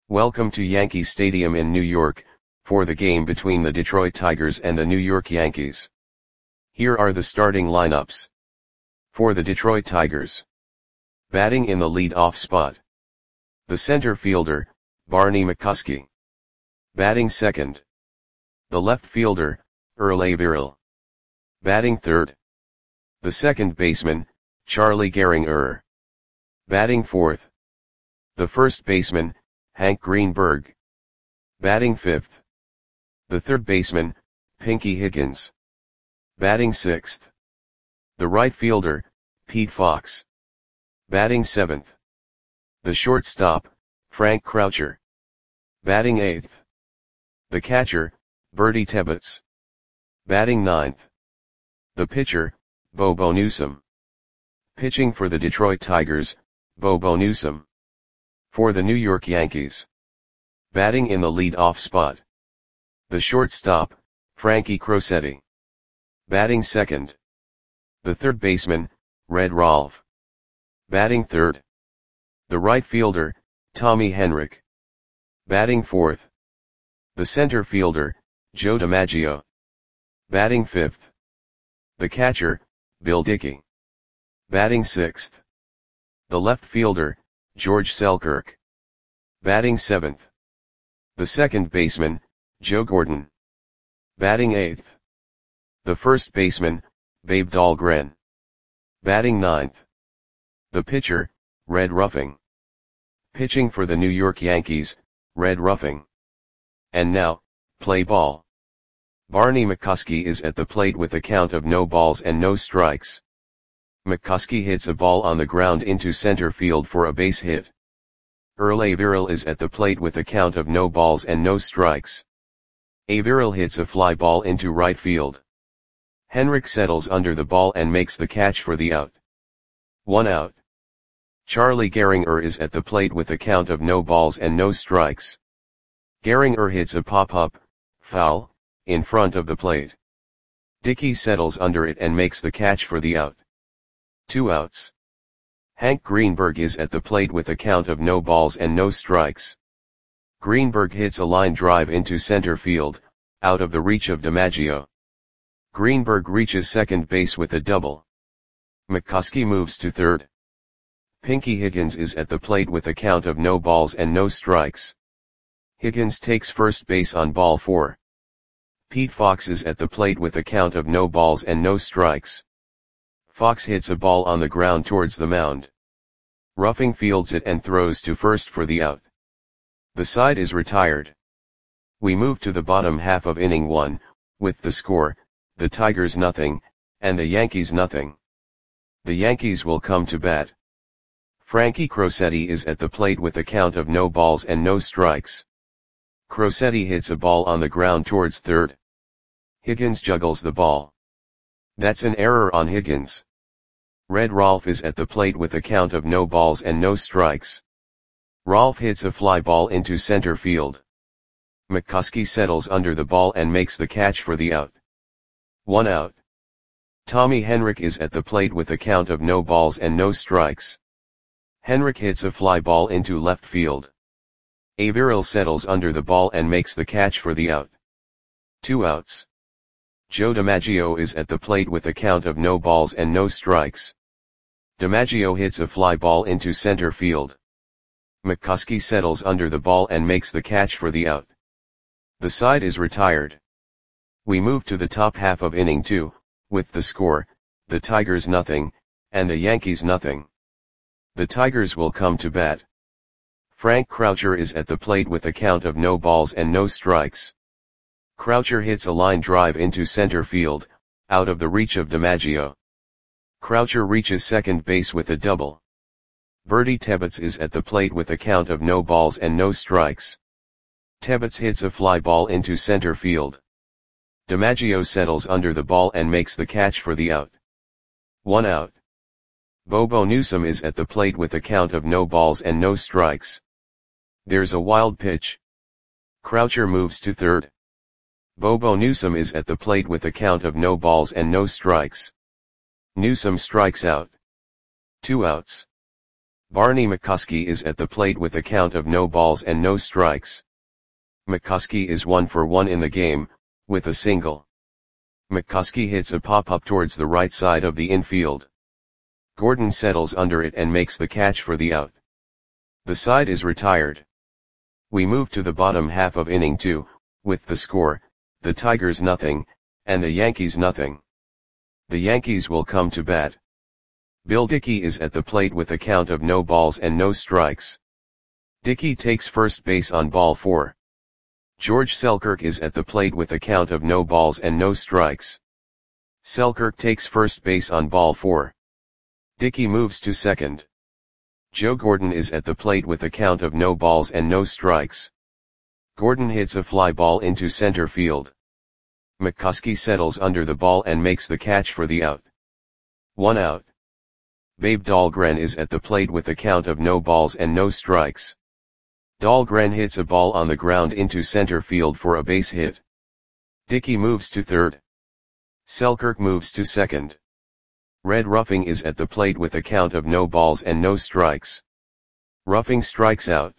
Welcome to Yankee Stadium in New York, for the game between the Detroit Tigers and the New York Yankees. Here are the starting lineups. For the Detroit Tigers. Batting in the lead-off spot. The center fielder, Barney McCuskey. Batting second. The left fielder, Earl Averill. Batting third. The second baseman, Charlie Gehringer. Batting fourth. The first baseman, Hank Greenberg. Batting fifth. The third baseman, Pinky Higgins. Batting sixth. The right fielder, Pete Fox. Batting seventh. The shortstop, Frank Croucher. Batting eighth. The catcher, Bertie Tebbetts. Batting ninth. The pitcher, Bobo Newsom. Pitching for the Detroit Tigers, Bobo Newsom. For the New York Yankees. Batting in the lead-off spot. The shortstop, Frankie Crosetti. Batting second. The third baseman, Red Rolfe. Batting third. The right fielder, Tommy Henrich. Batting fourth. The center fielder, Joe DiMaggio. Batting fifth. The catcher, Bill Dickey. Batting sixth. The left fielder, George Selkirk. Batting seventh. The second baseman, Joe Gordon. Batting eighth. The first baseman, Babe Dahlgren. Batting ninth. The pitcher, Red Ruffing. Pitching for the New York Yankees, Red Ruffing. And now, play ball. Barney McCuskey is at the plate with a count of no balls and no strikes. McCuskey hits a ball on the ground into center field for a base hit. Earl Averill is at the plate with a count of no balls and no strikes. Averill hits a fly ball into right field. Henrich settles under the ball and makes the catch for the out. 1 out. Charlie Gehringer is at the plate with a count of no balls and no strikes. Gehringer hits a pop-up, foul, in front of the plate. Dickey settles under it and makes the catch for the out. 2 outs. Hank Greenberg is at the plate with a count of no balls and no strikes. Greenberg hits a line drive into center field, out of the reach of DiMaggio. Greenberg reaches second base with a double. McCuskey moves to third. Pinky Higgins is at the plate with a count of no balls and no strikes. Higgins takes first base on ball 4. Pete Fox is at the plate with a count of no balls and no strikes. Fox hits a ball on the ground towards the mound. Ruffing fields it and throws to first for the out. The side is retired. We move to the bottom half of inning 1, with the score, the Tigers nothing, and the Yankees nothing. The Yankees will come to bat. Frankie Crosetti is at the plate with a count of no balls and no strikes. Crosetti hits a ball on the ground towards third. Higgins juggles the ball. That's an error on Higgins. Red Rolfe is at the plate with a count of no balls and no strikes. Rolfe hits a fly ball into center field. McCuskey settles under the ball and makes the catch for the out. 1 out. Tommy Henrich is at the plate with a count of no balls and no strikes. Henrich hits a fly ball into left field. Averill settles under the ball and makes the catch for the out. 2 outs. Joe DiMaggio is at the plate with a count of no balls and no strikes. DiMaggio hits a fly ball into center field. McCuskey settles under the ball and makes the catch for the out. The side is retired. We move to the top half of inning 2, with the score, the Tigers nothing, and the Yankees nothing. The Tigers will come to bat. Frank Croucher is at the plate with a count of no balls and no strikes. Croucher hits a line drive into center field, out of the reach of DiMaggio. Croucher reaches second base with a double. Bertie Tebbetts is at the plate with a count of no balls and no strikes. Tebbetts hits a fly ball into center field. DiMaggio settles under the ball and makes the catch for the out. 1 out. Bobo Newsom is at the plate with a count of no balls and no strikes. There's a wild pitch. Croucher moves to third. Bobo Newsom is at the plate with a count of no balls and no strikes. Newsom strikes out. 2 outs. Barney McCuskey is at the plate with a count of no balls and no strikes. McCuskey is 1 for 1 in the game, with a single. McCuskey hits a pop-up towards the right side of the infield. Gordon settles under it and makes the catch for the out. The side is retired. We move to the bottom half of inning 2, with the score, the Tigers nothing, and the Yankees nothing. The Yankees will come to bat. Bill Dickey is at the plate with a count of no balls and no strikes. Dickey takes first base on ball 4. George Selkirk is at the plate with a count of no balls and no strikes. Selkirk takes first base on ball 4. Dickey moves to second. Joe Gordon is at the plate with a count of no balls and no strikes. Gordon hits a fly ball into center field. McCuskey settles under the ball and makes the catch for the out. 1 out. Babe Dahlgren is at the plate with a count of no balls and no strikes. Dahlgren hits a ball on the ground into center field for a base hit. Dickey moves to third. Selkirk moves to second. Red Ruffing is at the plate with a count of no balls and no strikes. Ruffing strikes out.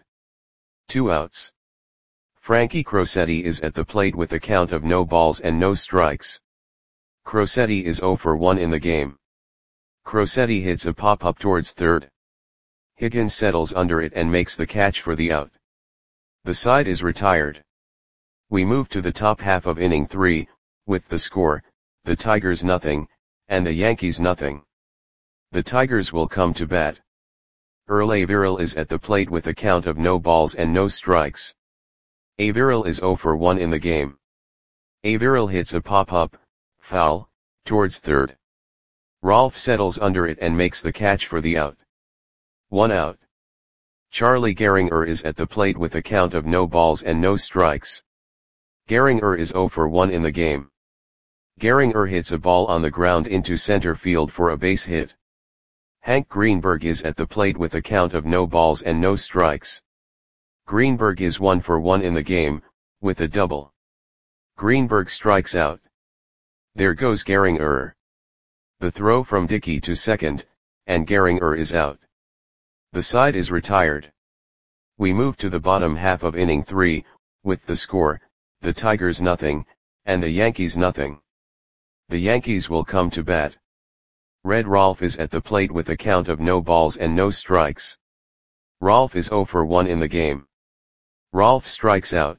2 outs. Frankie Crosetti is at the plate with a count of no balls and no strikes. Crosetti is 0 for 1 in the game. Crosetti hits a pop-up towards third. Higgins settles under it and makes the catch for the out. The side is retired. We move to the top half of inning 3, with the score, the Tigers nothing, and the Yankees nothing. The Tigers will come to bat. Earl Averill is at the plate with a count of no balls and no strikes. Averill is 0 for 1 in the game. Averill hits a pop-up, foul, towards third. Rolfe settles under it and makes the catch for the out. 1 out. Charlie Gehringer is at the plate with a count of no balls and no strikes. Gehringer is 0 for 1 in the game. Gehringer hits a ball on the ground into center field for a base hit. Hank Greenberg is at the plate with a count of no balls and no strikes. Greenberg is 1 for 1 in the game, with a double. Greenberg strikes out. There goes Gehringer. The throw from Dickey to second, and Gehringer is out. The side is retired. We move to the bottom half of inning 3, with the score, the Tigers nothing, and the Yankees nothing. The Yankees will come to bat. Red Rolfe is at the plate with a count of no balls and no strikes. Rolfe is 0 for 1 in the game. Rolfe strikes out.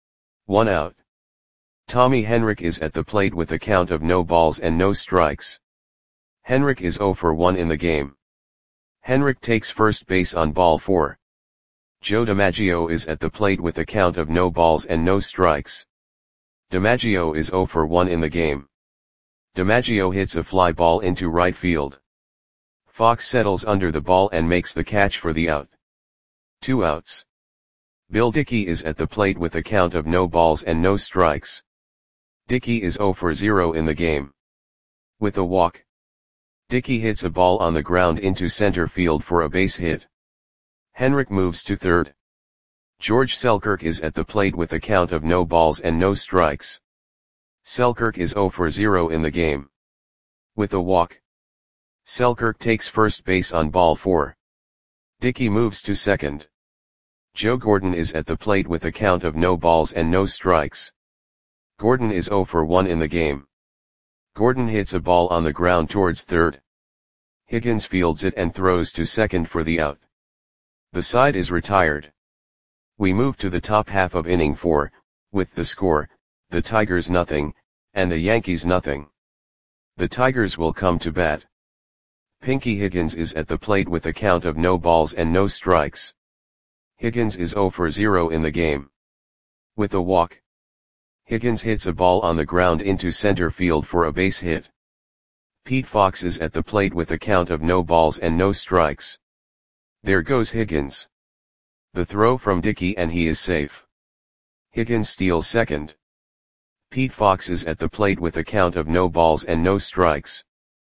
1 out. Tommy Henrich is at the plate with a count of no balls and no strikes. Henrich is 0 for 1 in the game. Henrich takes first base on ball 4. Joe DiMaggio is at the plate with a count of no balls and no strikes. DiMaggio is 0 for 1 in the game. DiMaggio hits a fly ball into right field. Fox settles under the ball and makes the catch for the out. 2 outs. Bill Dickey is at the plate with a count of no balls and no strikes. Dickey is 0 for 0 in the game. With a walk. Dickey hits a ball on the ground into center field for a base hit. Henrich moves to third. George Selkirk is at the plate with a count of no balls and no strikes. Selkirk is 0 for 0 in the game. With a walk. Selkirk takes first base on ball 4. Dickey moves to second. Joe Gordon is at the plate with a count of no balls and no strikes. Gordon is 0 for 1 in the game. Gordon hits a ball on the ground towards third. Higgins fields it and throws to second for the out. The side is retired. We move to the top half of inning 4, with the score, the Tigers nothing, and the Yankees nothing. The Tigers will come to bat. Pinky Higgins is at the plate with a count of no balls and no strikes. Higgins is 0 for 0 in the game. With a walk. Higgins hits a ball on the ground into center field for a base hit. Pete Fox is at the plate with a count of no balls and no strikes. There goes Higgins. The throw from Dickey and he is safe. Higgins steals second. Pete Fox is at the plate with a count of no balls and no strikes.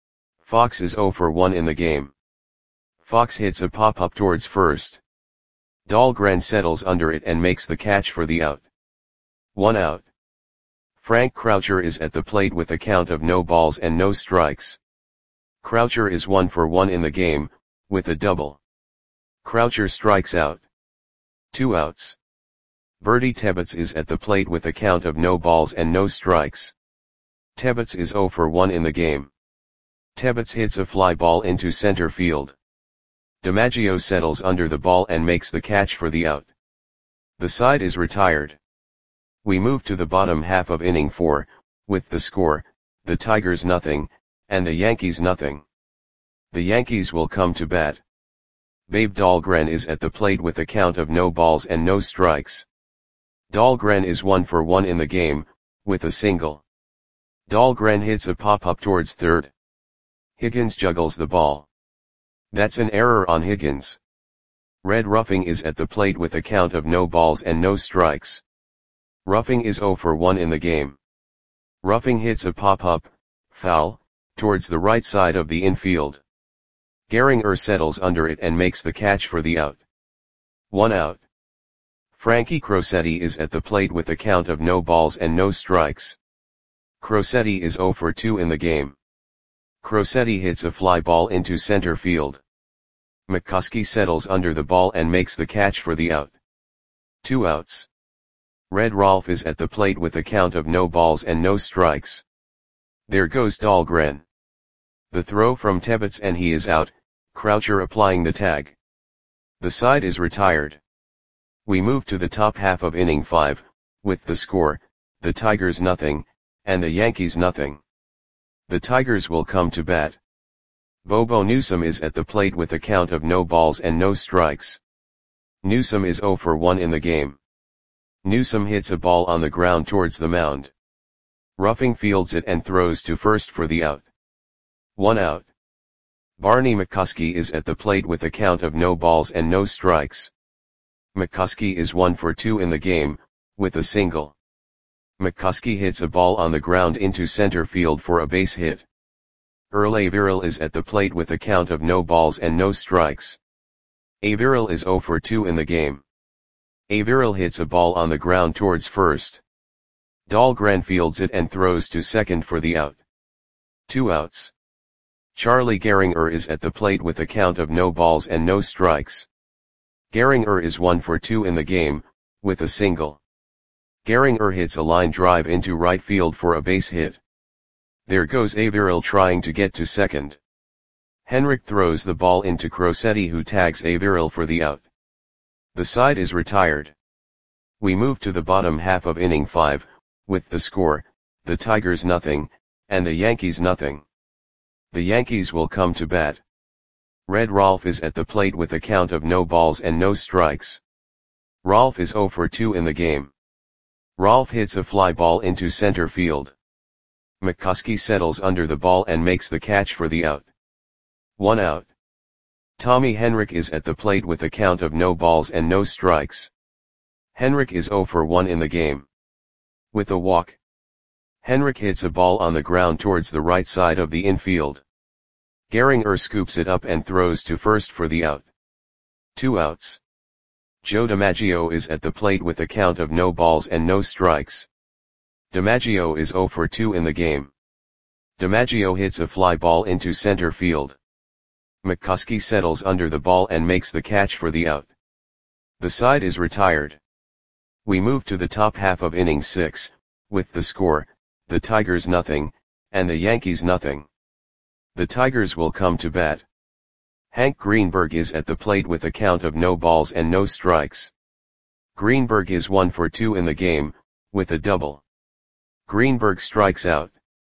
Fox is 0 for 1 in the game. Fox hits a pop-up towards first. Dahlgren settles under it and makes the catch for the out. 1 out. Frank Croucher is at the plate with a count of no balls and no strikes. Croucher is 1 for 1 in the game, with a double. Croucher strikes out. 2 outs. Bertie Tebbets is at the plate with a count of no balls and no strikes. Tebbets is 0 for 1 in the game. Tebbets hits a fly ball into center field. DiMaggio settles under the ball and makes the catch for the out. The side is retired. We move to the bottom half of inning 4, with the score, the Tigers nothing, and the Yankees nothing. The Yankees will come to bat. Babe Dahlgren is at the plate with a count of no balls and no strikes. Dahlgren is 1 for 1 in the game, with a single. Dahlgren hits a pop-up towards third. Higgins juggles the ball. That's an error on Higgins. Red Ruffing is at the plate with a count of no balls and no strikes. Ruffing is 0 for 1 in the game. Ruffing hits a pop-up, foul, towards the right side of the infield. Gehringer settles under it and makes the catch for the out. 1 out. Frankie Crosetti is at the plate with a count of no balls and no strikes. Crosetti is 0 for 2 in the game. Crosetti hits a fly ball into center field. McCuskey settles under the ball and makes the catch for the out. 2 outs. Red Rolf is at the plate with a count of no balls and no strikes. There goes Dahlgren. The throw from Tebbets and he is out, Croucher applying the tag. The side is retired. We move to the top half of inning 5, with the score, the Tigers nothing, and the Yankees nothing. The Tigers will come to bat. Bobo Newsom is at the plate with a count of no balls and no strikes. Newsom is 0 for 1 in the game. Newsom hits a ball on the ground towards the mound. Ruffing fields it and throws to first for the out. 1 out. Barney McCuskey is at the plate with a count of no balls and no strikes. McCuskey is 1 for 2 in the game, with a single. McCuskey hits a ball on the ground into center field for a base hit. Earl Averill is at the plate with a count of no balls and no strikes. Averill is 0 for 2 in the game. Averill hits a ball on the ground towards first. Dahlgren fields it and throws to second for the out. 2 outs. Charlie Gehringer is at the plate with a count of no balls and no strikes. Gehringer is 1 for 2 in the game, with a single. Gehringer hits a line drive into right field for a base hit. There goes Averill trying to get to second. Henrik throws the ball into Crosetti who tags Averill for the out. The side is retired. We move to the bottom half of inning 5, with the score, the Tigers nothing, and the Yankees nothing. The Yankees will come to bat. Red Rolf is at the plate with a count of no balls and no strikes. Rolf is 0 for 2 in the game. Rolf hits a fly ball into center field. McCuskey settles under the ball and makes the catch for the out. 1 out. Tommy Henrik is at the plate with a count of no balls and no strikes. Henrik is 0 for 1 in the game. With a walk. Henrik hits a ball on the ground towards the right side of the infield. Gehringer scoops it up and throws to first for the out. 2 outs. Joe DiMaggio is at the plate with a count of no balls and no strikes. DiMaggio is 0 for 2 in the game. DiMaggio hits a fly ball into center field. McCuskey settles under the ball and makes the catch for the out. The side is retired. We move to the top half of inning 6, with the score, the Tigers nothing, and the Yankees nothing. The Tigers will come to bat. Hank Greenberg is at the plate with a count of no balls and no strikes. Greenberg is 1 for 2 in the game, with a double. Greenberg strikes out.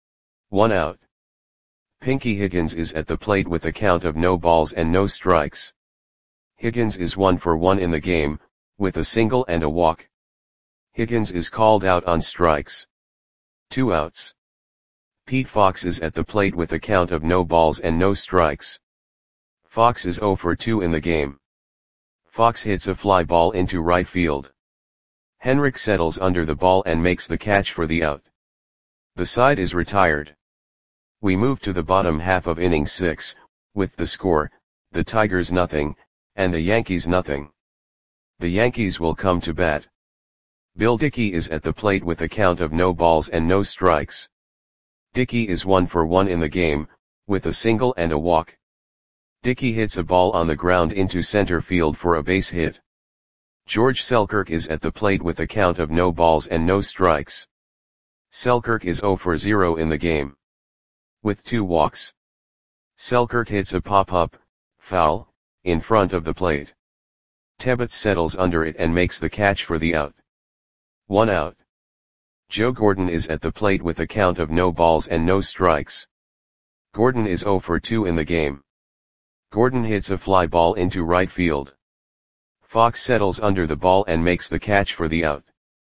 1 out. Pinky Higgins is at the plate with a count of no balls and no strikes. Higgins is 1 for 1 in the game, with a single and a walk. Higgins is called out on strikes. 2 outs. Pete Fox is at the plate with a count of no balls and no strikes. Fox is 0 for 2 in the game. Fox hits a fly ball into right field. Henrik settles under the ball and makes the catch for the out. The side is retired. We move to the bottom half of inning 6, with the score, the Tigers nothing, and the Yankees nothing. The Yankees will come to bat. Bill Dickey is at the plate with a count of no balls and no strikes. Dickey is 1 for 1 in the game, with a single and a walk. Dickey hits a ball on the ground into center field for a base hit. George Selkirk is at the plate with a count of no balls and no strikes. Selkirk is 0 for 0 in the game, with 2 walks. Selkirk hits a pop-up, foul, in front of the plate. Tebbets settles under it and makes the catch for the out. 1 out. Joe Gordon is at the plate with a count of no balls and no strikes. Gordon is 0 for 2 in the game. Gordon hits a fly ball into right field. Fox settles under the ball and makes the catch for the out.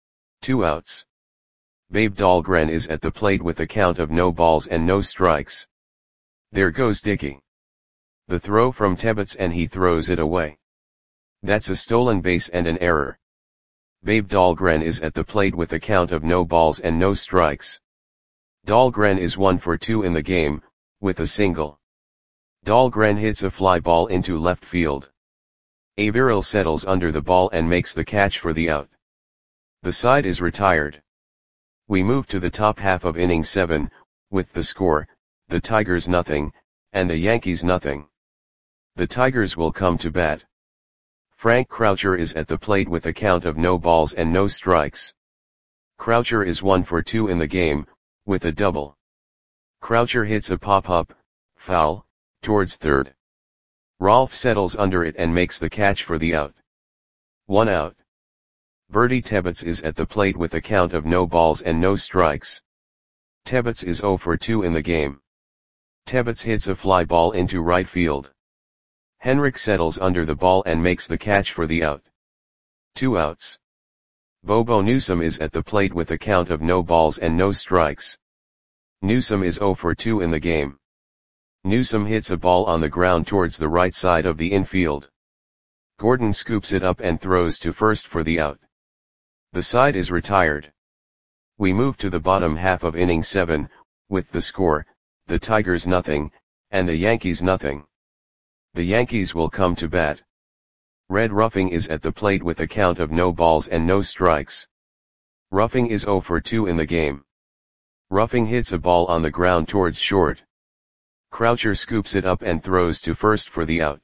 2 outs. Babe Dahlgren is at the plate with a count of no balls and no strikes. There goes Dickey. The throw from Tebbets and he throws it away. That's a stolen base and an error. Babe Dahlgren is at the plate with a count of no balls and no strikes. Dahlgren is 1 for 2 in the game, with a single. Dahlgren hits a fly ball into left field. Averill settles under the ball and makes the catch for the out. The side is retired. We move to the top half of inning 7, with the score, the Tigers nothing, and the Yankees nothing. The Tigers will come to bat. Frank Croucher is at the plate with a count of no balls and no strikes. Croucher is 1 for 2 in the game, with a double. Croucher hits a pop-up, foul, towards third. Rolfe settles under it and makes the catch for the out. 1 out. Bertie Tebbets is at the plate with a count of no balls and no strikes. Tebbets is 0 for 2 in the game. Tebbets hits a fly ball into right field. Henrik settles under the ball and makes the catch for the out. 2 outs. Bobo Newsome is at the plate with a count of no balls and no strikes. Newsome is 0 for 2 in the game. Newsome hits a ball on the ground towards the right side of the infield. Gordon scoops it up and throws to first for the out. The side is retired. We move to the bottom half of inning 7, with the score, the Tigers nothing, and the Yankees nothing. The Yankees will come to bat. Red Ruffing is at the plate with a count of no balls and no strikes. Ruffing is 0 for 2 in the game. Ruffing hits a ball on the ground towards short. Croucher scoops it up and throws to first for the out.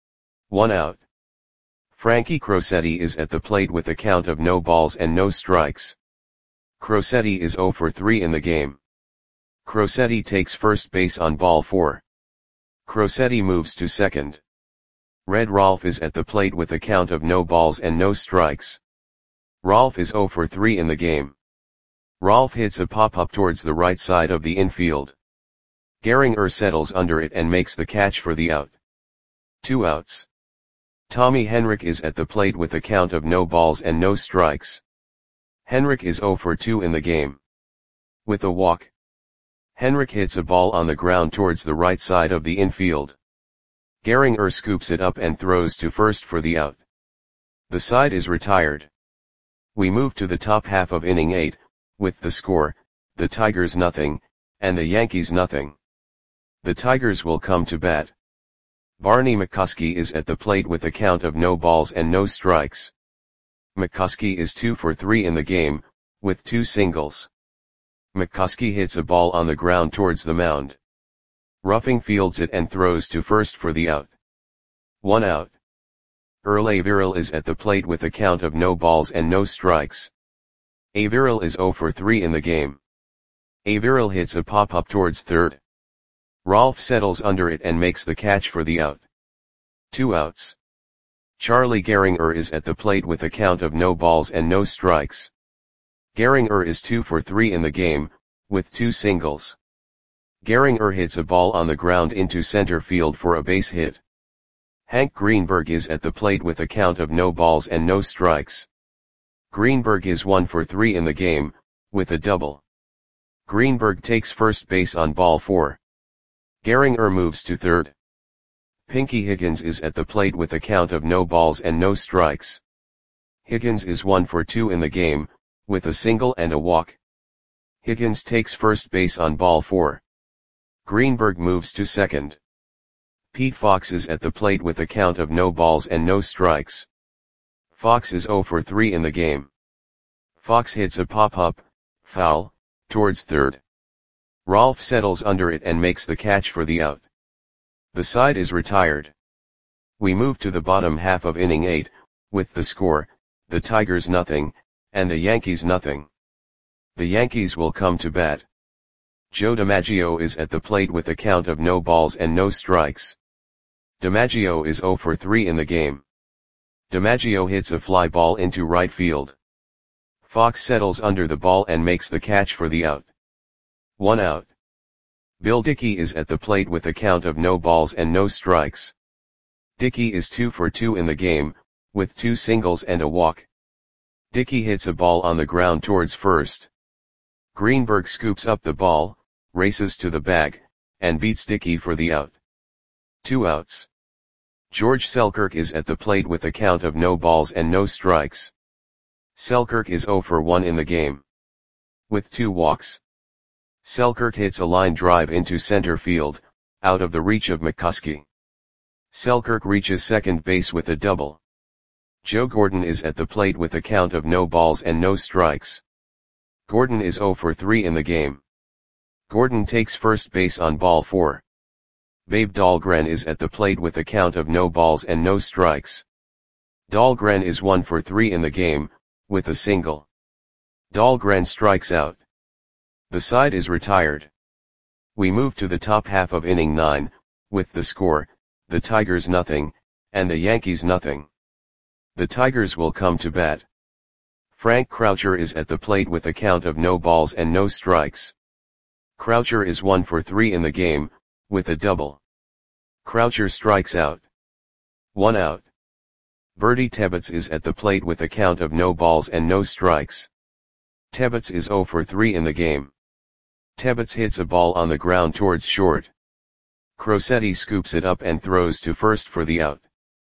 1 out. Frankie Crosetti is at the plate with a count of no balls and no strikes. Crosetti is 0 for 3 in the game. Crosetti takes first base on ball 4. Crosetti moves to second. Red Rolfe is at the plate with a count of no balls and no strikes. Rolfe is 0 for 3 in the game. Rolfe hits a pop-up towards the right side of the infield. Gehringer settles under it and makes the catch for the out. 2 outs. Tommy Henrik is at the plate with a count of no balls and no strikes. Henrik is 0 for 2 in the game, with a walk. Henrik hits a ball on the ground towards the right side of the infield. Gehringer scoops it up and throws to first for the out. The side is retired. We move to the top half of inning 8, with the score, the Tigers nothing, and the Yankees nothing. The Tigers will come to bat. Barney McCuskey is at the plate with a count of no balls and no strikes. McCuskey is 2 for 3 in the game, with 2 singles. McCuskey hits a ball on the ground towards the mound. Ruffing fields it and throws to first for the out. 1 out. Earl Averill is at the plate with a count of no balls and no strikes. Averill is 0 for 3 in the game. Averill hits a pop-up towards third. Rolfe settles under it and makes the catch for the out. 2 outs. Charlie Gehringer is at the plate with a count of no balls and no strikes. Gehringer is 2 for 3 in the game, with 2 singles. Gehringer hits a ball on the ground into center field for a base hit. Hank Greenberg is at the plate with a count of no balls and no strikes. Greenberg is 1 for 3 in the game, with a double. Greenberg takes first base on ball 4. Gehringer moves to third. Pinky Higgins is at the plate with a count of no balls and no strikes. Higgins is 1 for 2 in the game, with a single and a walk. Higgins takes first base on ball 4. Greenberg moves to second. Pete Fox is at the plate with a count of no balls and no strikes. Fox is 0 for 3 in the game. Fox hits a pop-up, foul, towards third. Rolfe settles under it and makes the catch for the out. The side is retired. We move to the bottom half of inning 8, with the score, the Tigers nothing, and the Yankees nothing. The Yankees will come to bat. Joe DiMaggio is at the plate with a count of no balls and no strikes. DiMaggio is 0 for 3 in the game. DiMaggio hits a fly ball into right field. Fox settles under the ball and makes the catch for the out. 1 out. Bill Dickey is at the plate with a count of no balls and no strikes. Dickey is 2 for 2 in the game, with 2 singles and a walk. Dickey hits a ball on the ground towards first. Greenberg scoops up the ball, races to the bag, and beats Dickey for the out. 2 outs. George Selkirk is at the plate with a count of no balls and no strikes. Selkirk is 0 for 1 in the game. With 2 walks. Selkirk hits a line drive into center field, out of the reach of McCuskey. Selkirk reaches second base with a double. Joe Gordon is at the plate with a count of no balls and no strikes. Gordon is 0 for 3 in the game. Gordon takes first base on ball 4. Babe Dahlgren is at the plate with a count of no balls and no strikes. Dahlgren is 1 for 3 in the game, with a single. Dahlgren strikes out. The side is retired. We move to the top half of inning 9, with the score, the Tigers nothing, and the Yankees nothing. The Tigers will come to bat. Frank Croucher is at the plate with a count of no balls and no strikes. Croucher is 1 for 3 in the game, with a double. Croucher strikes out. 1 out. Bertie Tebbetts is at the plate with a count of no balls and no strikes. Tebbetts is 0 for 3 in the game. Tebbetts hits a ball on the ground towards short. Crosetti scoops it up and throws to first for the out.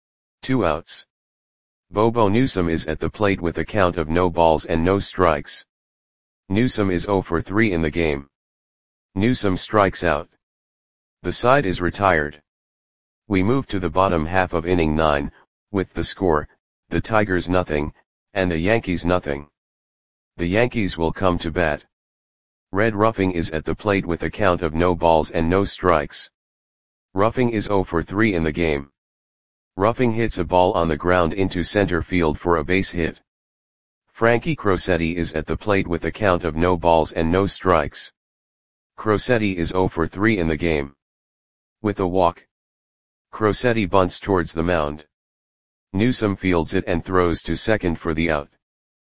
2 outs. Bobo Newsom is at the plate with a count of no balls and no strikes. Newsom is 0 for 3 in the game. Newsom strikes out. The side is retired. We move to the bottom half of inning 9, with the score, the Tigers nothing, and the Yankees nothing. The Yankees will come to bat. Red Ruffing is at the plate with a count of no balls and no strikes. Ruffing is 0 for 3 in the game. Ruffing hits a ball on the ground into center field for a base hit. Frankie Crosetti is at the plate with a count of no balls and no strikes. Crosetti is 0 for 3 in the game. With a walk. Crosetti bunts towards the mound. Newsom fields it and throws to second for the out.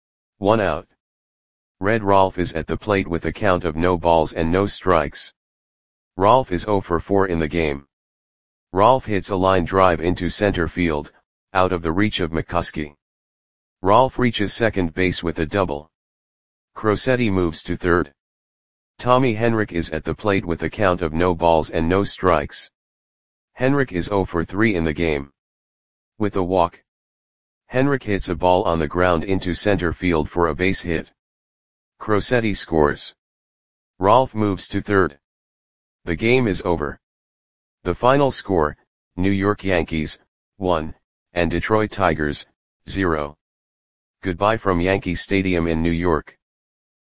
1 out. Red Rolfe is at the plate with a count of no balls and no strikes. Rolfe is 0 for 4 in the game. Rolfe hits a line drive into center field, out of the reach of McCuskey. Rolfe reaches second base with a double. Crosetti moves to third. Tommy Henrich is at the plate with a count of no balls and no strikes. Henrich is 0 for 3 in the game. With a walk. Henrich hits a ball on the ground into center field for a base hit. Crosetti scores. Rolfe moves to third. The game is over. The final score, New York Yankees, 1, and Detroit Tigers, 0. Goodbye from Yankee Stadium in New York.